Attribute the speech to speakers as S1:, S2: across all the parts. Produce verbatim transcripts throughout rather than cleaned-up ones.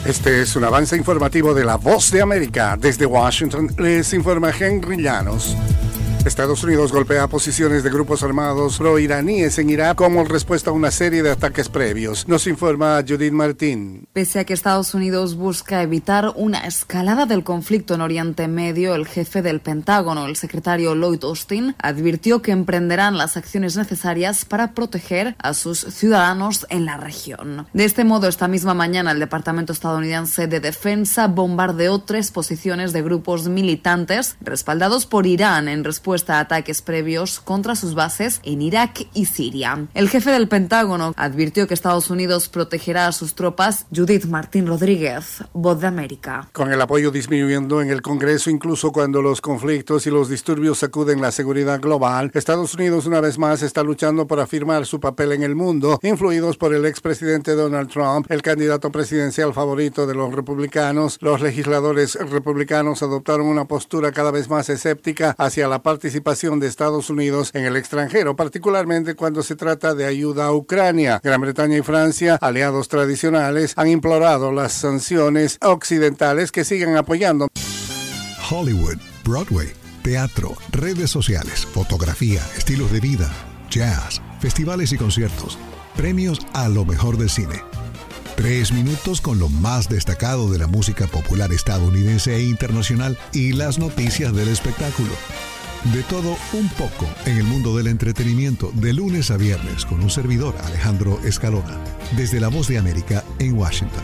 S1: Este es un avance informativo de La Voz de América. Desde Washington les informa Henry Llanos. Estados Unidos golpea posiciones de grupos armados pro-iraníes en Irak como respuesta a una serie de ataques previos. Nos informa Judith Martín.
S2: Pese a que Estados Unidos busca evitar una escalada del conflicto en Oriente Medio, el jefe del Pentágono, el secretario Lloyd Austin, advirtió que emprenderán las acciones necesarias para proteger a sus ciudadanos en la región. De este modo, esta misma mañana, el Departamento estadounidense de Defensa bombardeó tres posiciones de grupos militantes respaldados por Irán en respuesta a ataques previos contra sus bases en Irak y Siria. El jefe del Pentágono advirtió que Estados Unidos protegerá a sus tropas. Judith Martín Rodríguez, Voz de América.
S1: Con el apoyo disminuyendo en el Congreso, incluso cuando los conflictos y los disturbios sacuden la seguridad global, Estados Unidos una vez más está luchando por afirmar su papel en el mundo, influidos por el expresidente Donald Trump, el candidato presidencial favorito de los republicanos. Los legisladores republicanos adoptaron una postura cada vez más escéptica hacia la participación de Estados Unidos en el extranjero, particularmente cuando se trata de ayuda a Ucrania. Gran Bretaña y Francia, aliados tradicionales, han implorado las sanciones occidentales que sigan apoyando.
S3: Hollywood, Broadway, teatro, redes sociales, fotografía, estilos de vida, jazz, festivales y conciertos, premios a lo mejor del cine. Tres minutos con lo más destacado de la música popular estadounidense e internacional y las noticias del espectáculo. De todo un poco en el mundo del entretenimiento, de lunes a viernes, con un servidor, Alejandro Escalona, desde La Voz de América en Washington.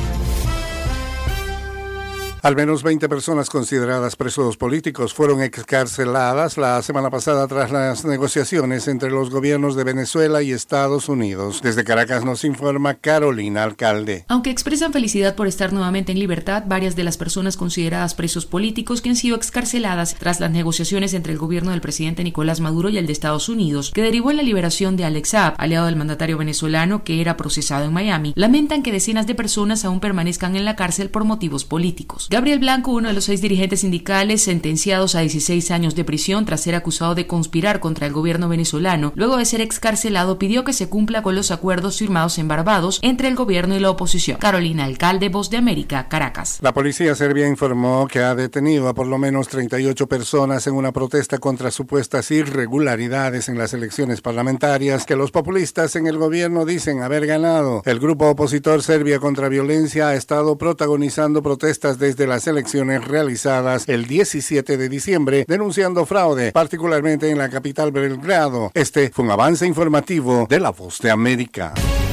S1: Al menos veinte personas consideradas presos políticos fueron excarceladas la semana pasada tras las negociaciones entre los gobiernos de Venezuela y Estados Unidos. Desde Caracas nos informa Carolina Alcalde.
S4: Aunque expresan felicidad por estar nuevamente en libertad, varias de las personas consideradas presos políticos que han sido excarceladas tras las negociaciones entre el gobierno del presidente Nicolás Maduro y el de Estados Unidos, que derivó en la liberación de Alex Saab, aliado del mandatario venezolano que era procesado en Miami, lamentan que decenas de personas aún permanezcan en la cárcel por motivos políticos. Gabriel Blanco, uno de los seis dirigentes sindicales sentenciados a dieciséis años de prisión tras ser acusado de conspirar contra el gobierno venezolano, luego de ser excarcelado, pidió que se cumpla con los acuerdos firmados en Barbados entre el gobierno y la oposición. Carolina Alcalde, Voz de América, Caracas.
S1: La policía serbia informó que ha detenido a por lo menos treinta y ocho personas en una protesta contra supuestas irregularidades en las elecciones parlamentarias que los populistas en el gobierno dicen haber ganado. El grupo opositor Serbia contra Violencia ha estado protagonizando protestas desde las elecciones realizadas el diecisiete de diciembre, denunciando fraude, particularmente en la capital Belgrado. Este fue un avance informativo de La Voz de América.